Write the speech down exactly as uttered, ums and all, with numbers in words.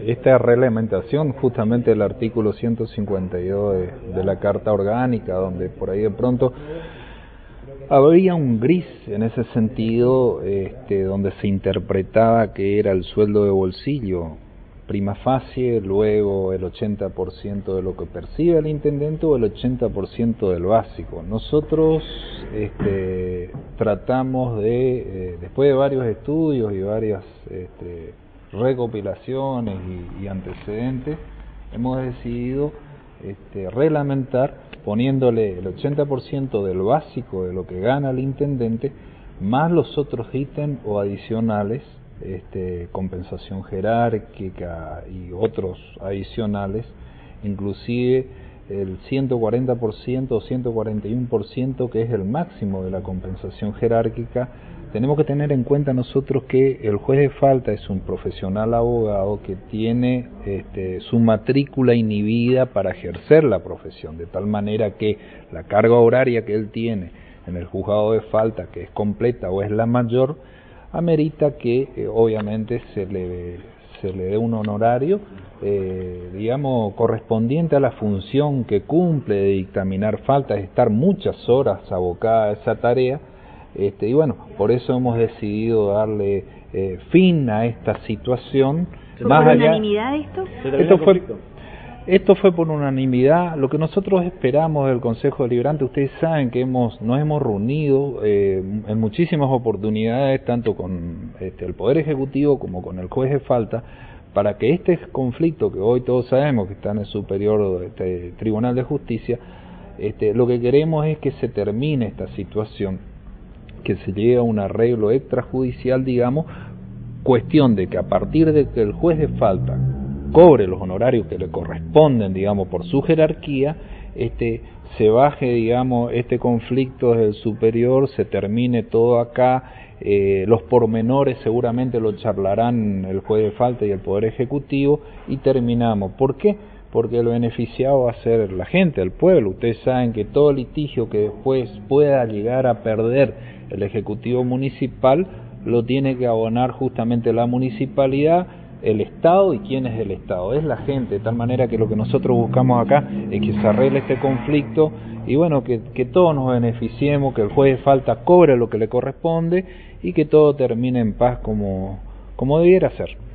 esta reglamentación, justamente el artículo ciento cincuenta y dos de, de la Carta Orgánica, donde por ahí de pronto había un gris en ese sentido, este, donde se interpretaba que era el sueldo de bolsillo, prima facie, luego el ochenta por ciento de lo que percibe el intendente o el ochenta por ciento del básico. Nosotros este, tratamos de, eh, después de varios estudios y varias este, recopilaciones y, y antecedentes, hemos decidido este, reglamentar poniéndole el ochenta por ciento del básico de lo que gana el intendente, más los otros ítems o adicionales, este, compensación jerárquica y otros adicionales, inclusive el ciento cuarenta por ciento o ciento cuarenta y uno por ciento, que es el máximo de la compensación jerárquica. Tenemos que tener en cuenta nosotros que el juez de falta es un profesional abogado que tiene este, su matrícula inhibida para ejercer la profesión, de tal manera que la carga horaria que él tiene en el juzgado de falta, que es completa o es la mayor, amerita que eh, obviamente se le, se le dé un honorario, eh, digamos, correspondiente a la función que cumple de dictaminar faltas, de estar muchas horas abocada a esa tarea. Este, y bueno, por eso hemos decidido darle eh, fin a esta situación. ¿Fue más por allá, unanimidad esto? Esto fue, esto fue por unanimidad. Lo que nosotros esperamos del Consejo Deliberante, ustedes saben que hemos nos hemos reunido eh, en muchísimas oportunidades, tanto con este, el Poder Ejecutivo como con el juez de falta, para que este conflicto que hoy todos sabemos que está en el Superior este, Tribunal de Justicia, este, lo que queremos es que se termine esta situación, que se llegue a un arreglo extrajudicial, digamos, cuestión de que a partir de que el juez de falta cobre los honorarios que le corresponden, digamos, por su jerarquía, este, se baje, digamos, este conflicto desde el superior, se termine todo acá, eh, los pormenores seguramente lo charlarán el juez de falta y el Poder Ejecutivo, y terminamos. ¿Por qué? Porque el beneficiado va a ser la gente, el pueblo. Ustedes saben que todo litigio que después pueda llegar a perder el Ejecutivo Municipal lo tiene que abonar justamente la municipalidad, el Estado. ¿Y quién es el Estado? Es la gente, de tal manera que lo que nosotros buscamos acá es que se arregle este conflicto y bueno, que, que todos nos beneficiemos, que el juez de falta cobre lo que le corresponde y que todo termine en paz como, como debiera ser.